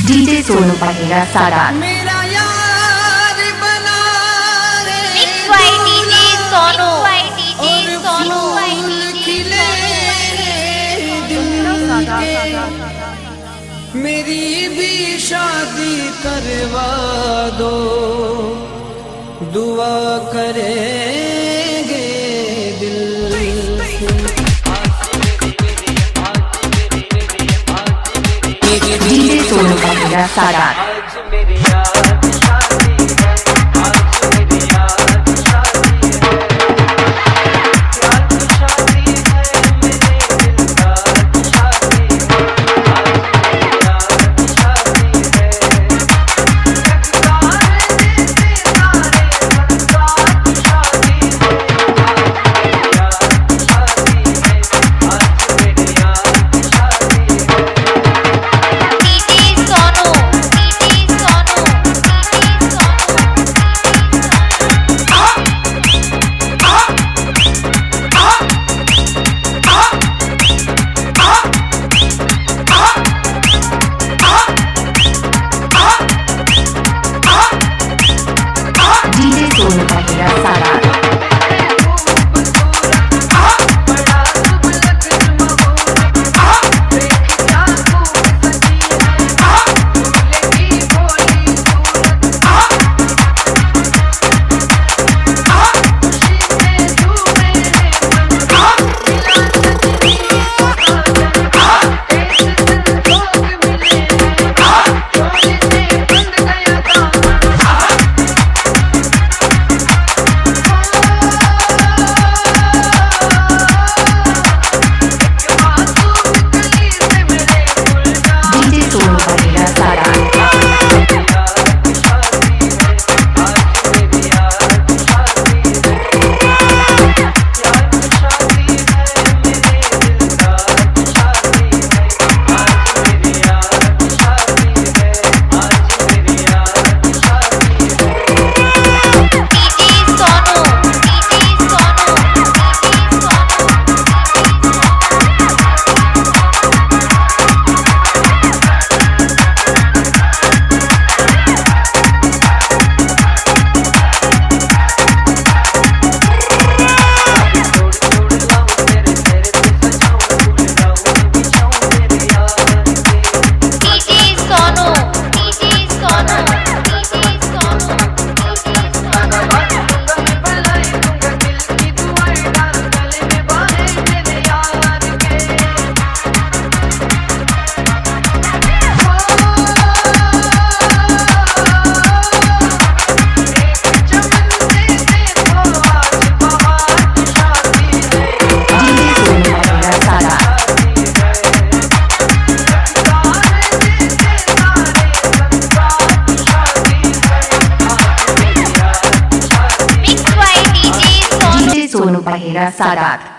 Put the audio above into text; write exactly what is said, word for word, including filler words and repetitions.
DJ Sonu पहेरा सारा मेरा यार बना रे मिक्स बाय डीजे सोनू और फूल खिले दिल के मेरी भी शादी करवा दो दुआ करेंगे दिल डीजे सोनू पहेरा सारा सोनू पहेरा सारा सोनू पहेरा सारा।